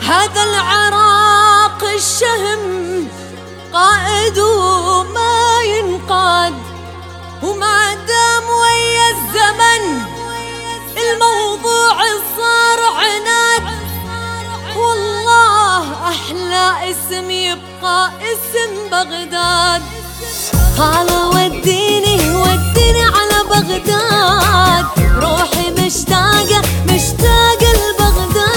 هذا العراق الشهم قائد وما ينقاد، وما دام ويا الزمن الموضوع صار عناد. والله أحلى اسم يبقى اسم بغداد. خاله وديني على بغداد، روحي مشتاقة لبغداد.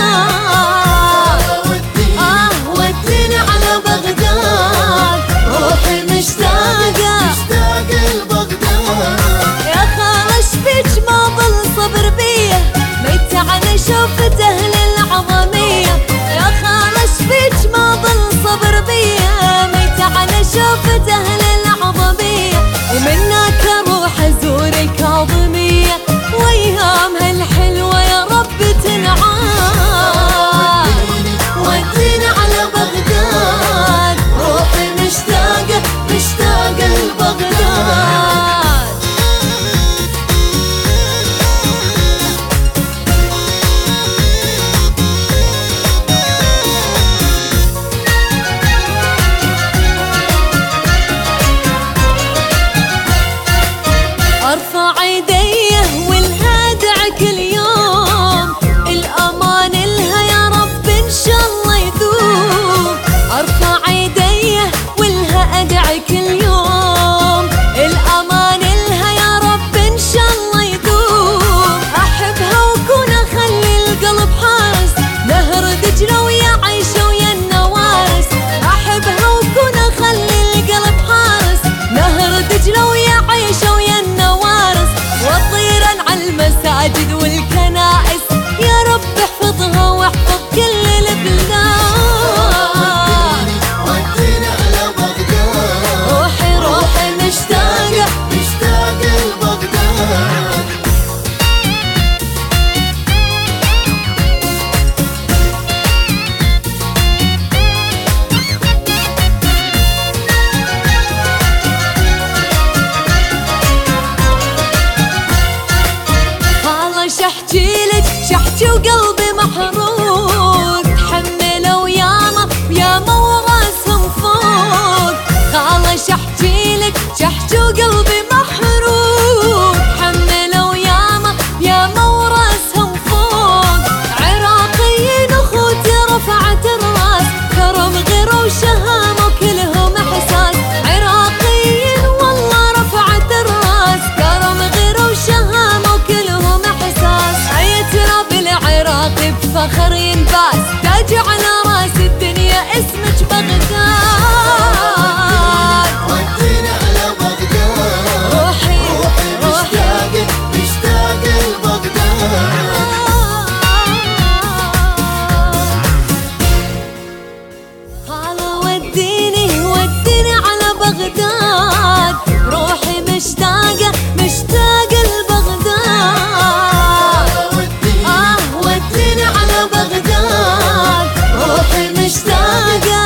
وديني على بغداد، روحي مشتاقة لبغداد. يا خاله شفيك ما ظل صبر بيه، ميت على شوفة أهل العظمية. يا خاله شفيك ما ظل صبر بيه، ميت على شوفة أهل العظمية. ومنك اروح ازور الكاظمية، وايامها الحلوة يا رب تنعاد. وديني على بغداد، روحي مشتاقة لبغداد. ارفع ايديه والها ادعي كل يوم، الامان الها يا رب ان شاء الله يدوم. ارفع ايديه والها ادعي كل يوم، الامان الها يا رب ان شاء الله يدوم. احبها وكون اخلي القلب حارس، نهر دجله ويا عيشه ويا النوارس. احبها وكون اخلي القلب حارس، نهر دجله ويا عيشه ويا النوارس. وطيرا على المساجد والكنائس، يا رب احفظها واحفظ كل البلاد. وديني على بغداد، روحي مشتاقة لبغداد. شحجي وقلبي محروق، تحملوا ياما وراسهم فوق. خاله شحجي وقلبي محروق، تحملوا ياما وراسهم فوق. عراقيين اخوتي رفعت الراس، كرم غير وشهامة وكلهم احساس. عراقيين والله رفعت الراس، كرم غير وشهامة وكلهم احساس. بالعراقي بفخر ينباس، تاج على راس الدنيا اسمك بغداد. وديني على بغداد، روحي مشتاقة لبغداد. خاله وديني على بغداد، روحي مشتاقة لبغداد. وديني على بغداد، روحي مشتاقة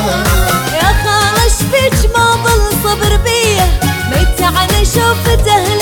لبغداد. يا خاله شفيك ما ظل صبر بيه، ميت على شوفة أهل